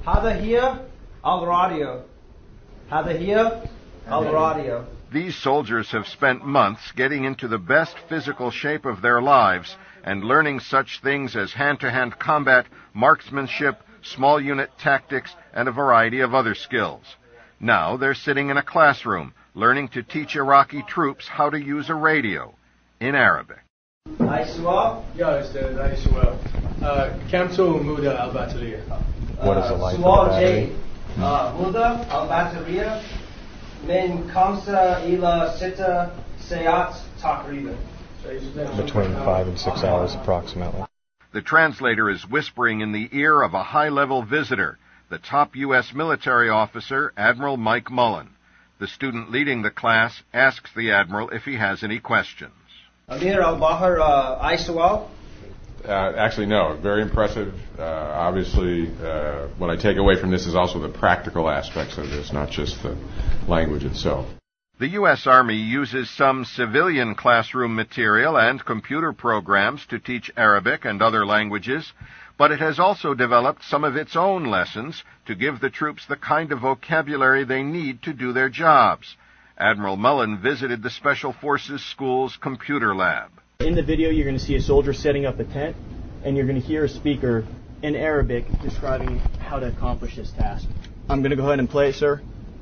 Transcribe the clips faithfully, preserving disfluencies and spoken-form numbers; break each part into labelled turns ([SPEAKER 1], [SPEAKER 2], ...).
[SPEAKER 1] هذا هي الراديو. هذا هي الراديو.
[SPEAKER 2] These soldiers have spent months getting into the best physical shape of their lives and learning such things as hand-to-hand combat, marksmanship, small unit tactics, and a variety of other skills. Now they're sitting in a classroom, learning to teach Iraqi troops how to use a radio in Arabic.
[SPEAKER 3] Yeah, Ustad, I swear. كم سوى مدة البطارية؟
[SPEAKER 4] What is the life of a battery?
[SPEAKER 1] مدة البطارية من خمسة إلى ستة ساعات تقريبا.
[SPEAKER 4] Between five and six hours approximately.
[SPEAKER 2] The translator is whispering in the ear of a high-level visitor, the top U S military officer, Admiral Mike Mullen. The student leading the class asks the admiral if he has any questions.
[SPEAKER 1] Amir al-Bahar Aisawal?
[SPEAKER 5] Uh, actually, no. Very impressive. Uh, obviously, uh, what I take away from this is also the practical aspects of this, not just the language itself.
[SPEAKER 2] The U S Army uses some civilian classroom material and computer programs to teach Arabic and other languages, but it has also developed some of its own lessons to give the troops the kind of vocabulary they need to do their jobs. Admiral Mullen visited the Special Forces School's computer lab.
[SPEAKER 6] In the video, you're going to see a soldier setting up a tent, and you're going to hear a speaker in Arabic describing how to accomplish this task. I'm going to go ahead and play it, sir.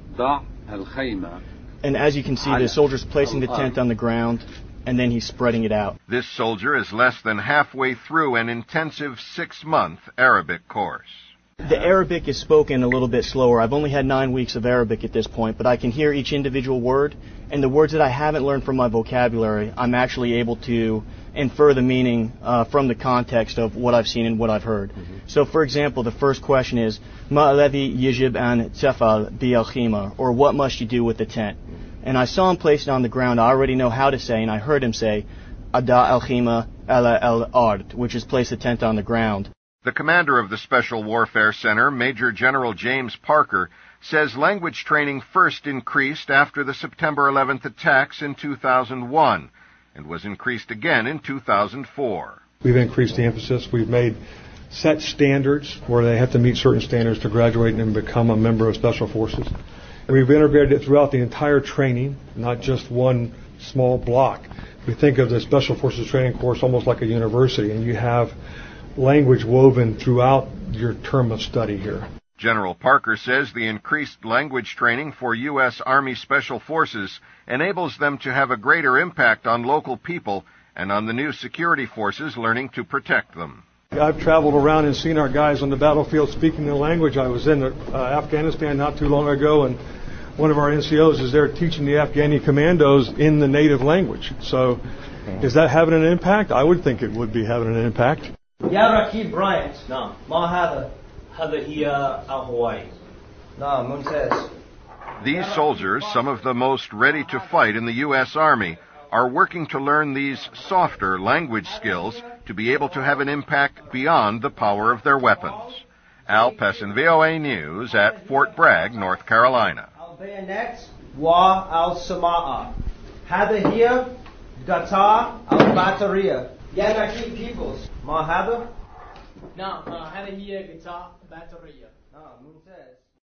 [SPEAKER 6] And as you can see, the soldier's placing the tent on the ground, and then he's spreading it out.
[SPEAKER 2] This soldier is less than halfway through an intensive six-month Arabic course.
[SPEAKER 6] The Arabic is spoken a little bit slower. I've only had nine weeks of Arabic at this point, but I can hear each individual word, and the words that I haven't learned from my vocabulary, I'm actually able to infer the meaning uh, from the context of what I've seen and what I've heard. Mm-hmm. So, for example, the first question is, Ma alladhi yajib an tafal bi al-khima, or what must you do with the tent? And I saw him place it on the ground. I already know how to say, and I heard him say, Ada al-khima ala al-ard, which is place the tent on the ground.
[SPEAKER 2] The commander of the Special Warfare Center, Major General James Parker, says language training first increased after the September eleventh attacks in two thousand one and was increased again in two thousand four.
[SPEAKER 7] We've increased the emphasis. We've made set standards where they have to meet certain standards to graduate and become a member of Special Forces. We've integrated it throughout the entire training, not just one small block. We think of the Special Forces training course almost like a university, and you have language woven throughout your term of study here.
[SPEAKER 2] General Parker says the increased language training for U S Army Special Forces enables them to have a greater impact on local people and on the new security forces learning to protect them.
[SPEAKER 7] I've traveled around and seen our guys on the battlefield speaking the language. I was in uh, Afghanistan not too long ago, and one of our N C Os is there teaching the Afghani commandos in the native language. So is that having an impact? I would think it would be having an impact.
[SPEAKER 1] يا ركيب براينت نعم ما هذا هذا هي الهواي نعم ممتاز.
[SPEAKER 2] These soldiers, some of the most ready to fight in the U S Army, are working to learn these softer language skills to be able to have an impact beyond the power of their weapons. Al Pessin, V O A News at Fort Bragg, North Carolina.
[SPEAKER 1] البيانات والسماعة هذا هي قطع البطارية. يا ركيب peoples ما هذا؟
[SPEAKER 3] نعم هذا هي قطع بطارية.
[SPEAKER 1] آه ممتاز.